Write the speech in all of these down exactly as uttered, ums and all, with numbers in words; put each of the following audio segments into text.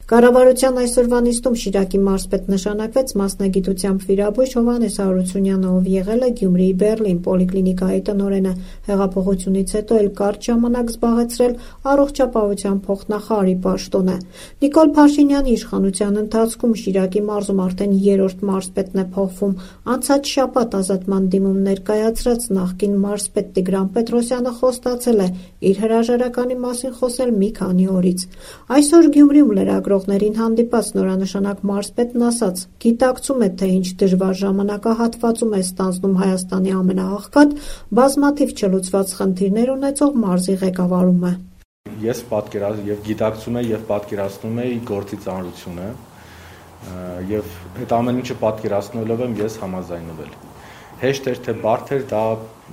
Կառավարության այսօրվա նիստում Շիրակի մարզպետ նշանակվեց մասնագիտությամբ վիրաբույժ Հովհաննես Հարությունյանը, ով եղել է Գյումրիի Բեռլին պոլիկլինիկայի տնօրենը, հեղափոխությունից հետո էլ կարճ ժամանակ զբաղեցրել առողջապահության փոխնախարարի պաշտոնը։ Նիկոլ Փաշինյանի իշխանության ընթացքում Շիրակի մարզում արդեն երրորդ մարզպետն է փոխվում։ Անցած շաբաթ ազատման դիմում ներկայացրած նախկին մարզպետ Տիգրան Պետրոսյանը խոստացել է իր հրաժարականի մասին խոսել մի քանի օրից։ Այսօր Գյումրիում լրագրողներին հանդիպած նորանշանակ մարզպետն ասաց՝ գիտակցում է, թե ինչ դժվար ժամանակահատվածում է ստանձնում Հայաստանի ամենաաղքատ, բազմաթիվ չլուծված խնդիրներ ունեցող մարզի ղեկավարումը։ Ես պատկերացնում եւ գիտակցում եմ եւ պատկերացնում եմ գործի ծանրությունը եւ այդ ամեն ինչը պատկերացնելով եմ ես համաձայնվել։ Հեշտ էր թե բարդ էր, դա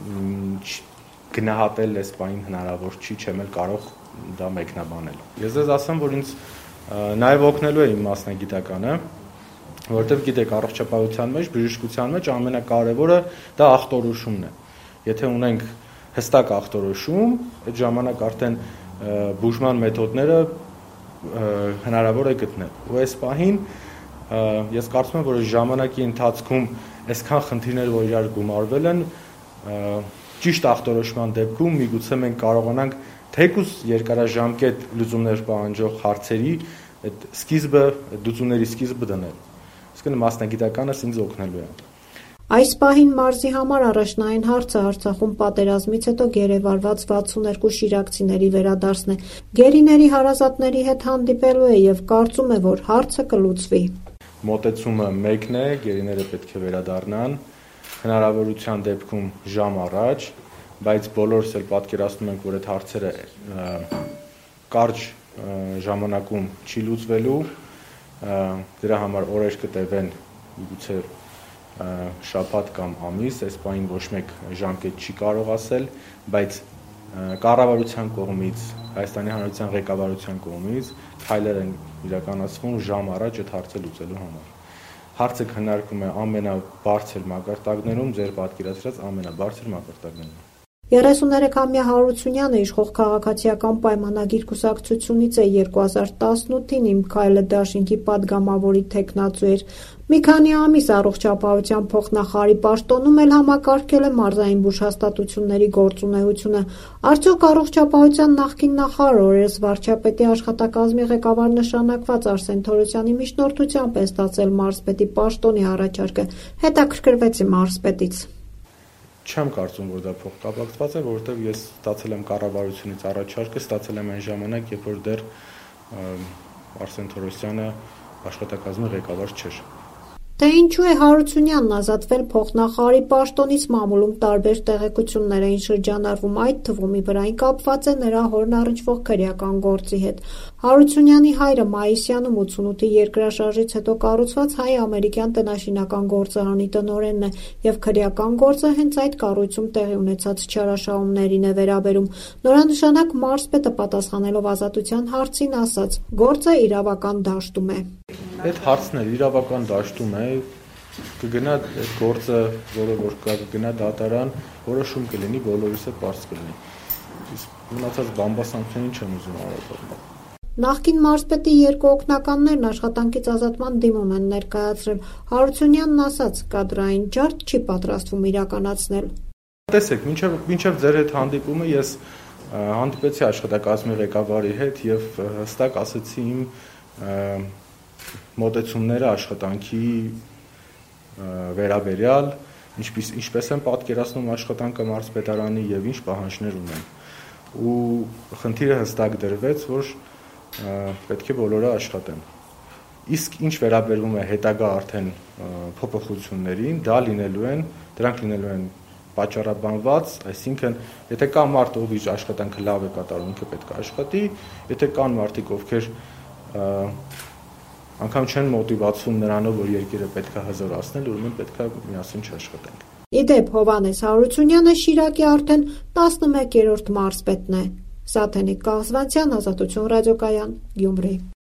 գնահատել այս բանին հնարավոր չի, չեմ էլ կարող դա մեկնաբանել։ Ես ձեզ ասեմ, որ ինձ նաև օգնելու է իմ մասնագիտականը, որովհետև գիտեք, առողջապահության մեջ, բժշկության մեջ ամենակարևորը դա ախտորոշումն է։ Եթե ունենք հստակ ախտորոշում, այդ ժամանակ արդեն բուժման մեթոդները հնարավոր է գտնել։ Ու այս պահին ես կարծում եմ, որ ժամանակի ընթացքում այսքան խնդիրներ, որ իրար գումարվել են, ճիշտ ախտորոշման դեպքում միգուցե մենք կարողանանք թեկուզ երկարաժամկետ լուծումներ պահանջող հարցերի այդ սկիզբը, լուծումների սկիզբը դնել։ Իսկն մասնագիտականս ինձ օգնելու է։ Այս պահին մարզի համար առաջնային հարցը Արցախում պատերազմից հետո գերեվարված վաթսուններկու շիրակցիների վերադարձն է։ Գերիների հարազատների հետ հանդիպելու է եւ կարծում է, որ հարցը կլուծվի։ Մոտեցումը մեկն է, գերիները պետք է վերադառնան, հնարավորության դեպքում ժամ առաջ, բայց բոլորս էլ պատկերացնում ենք, որ այդ հարցերը կարճ ժամանակում չի լուծվելու, դրա համար օրեր կտևեն, միգուցե շաբաթ կամ ամիս, այս բանին ոչ մեկ ժամկետ չի կարող ասել, բայց կառավարության կողմից, Հայաստանի Հանրապետության ղեկավարության կողմից քայլեր են իրականացվում ժամ առաջ այդ հարցը լուծելու համար։ Հարցը քննարկվում է ամենաբարձր մակարդակներում, ձեր պատկերացրած ամենաբարձր մակարդակներում։ երեսուներեքամյա Հարությունյանը իշխող քաղաքացիական պայմանագիր կուսակցությունից է երկու հազար տասնութին Իմ քայլը դաշինքի падգամավորի թեկնածու էր։ Մի քանի ամիս առողջապահության փոխնախարարի պաշտոնում էլ համակարգել է մարզային բուժհաստատությունների գործունեությունը։ Արդյոք առողջապահության նախկին նախարար օրերս վարչապետի աշխատակազմի ղեկավար նշանակված Արսեն Թորոսյանի միջնորդությամբ է ստացել մարզպետի պաշտոնի առաջարկը։ Հետաքրքրվեցի մարզպետից։ Չեմ կարծում, որ դա փոխկապակցված է, որովհետև ես ստացել եմ կառավարությունից առաջարկը, ստացել եմ այն ժամանակ, երբ որ դեռ Արսեն Թորոսյանը աշխատակազմի ղեկավար չէր։ Թե ինչու է Հարությունյանն ազատվել փոխնախարարի պաշտոնից մամուլում տարբեր տեղեկություններ էին շրջանառվում, այդ թվում ի վրային կապված է նրա հորն առնչվող քրեական գործի հետ։ Հարությունյանի հայրը Մայիսյանում ութսունութի երկրաշարժից հետո կառուցված հայ-ամերիկյան տնաշինական գործարանի տնօրենն է եւ քրեական գործը հենց այդ կառույցում տեղի ունեցած չարաշահումներին է վերաբերում։ Նորանշանակ մարզպետը պատասխանելով ազատության հարցին ասաց. գործը իրավական դաշտում է։ Այդ հարցն է իրավական դաշտում է, կգնա այդ գործը, որը որ կա, կգնա դատարան, որոշում կլինի, բոլորիս է պարզ կլինի։ Իսկ մնացած բամբասանքներին չեմ ուզում արտադրել։ Նախկին մարզպետի երկու օգնականներն աշխատանքից ազատման դիմում են ներկայացրել։ Հարությունյանն ասաց, կադրային ջարդ չի պատրաստվում իրականացնել։ Տեսեք, մինչև մինչև ձեր հետ հանդիպումը ես հանդիպեցի աշխատակազմի ղեկավարի հետ եւ հստակ ասացի իմ մոտեցումները աշխատանքի վերաբերյալ, ինչպես ինչպես են պատկերացնում աշխատանքը մարզպետարանի եւ ինչ պահանջներ ունեն։ Ու խնդիրը հստակ դրվեց, որ պետք է բոլորը աշխատեն։ Իսկ ինչ վերաբերվում է հետագա արդեն փոփոխություններին, դա լինելու են, դրանք լինելու են պատճառաբանված, այսինքն եթե կա մարդ, ով իր աշխատանքը լավ է կատարում, ինքը պետք է աշխատի, եթե կան մարդիկ, ովքեր անգամ չեն մոտիվացվում նրանով, որ երկիրը պետք է հզորացնել, ուրեմն պետք է միասին չաշխատենք։ Ի դեպ Հովհաննես Հարությունյանը Շիրակի արդեն տասնմեկերորդ մարզպետն է։ Սաթենիկ Կաղզվանցյան, Ազատություն ռադիոկայան, Գյումրի։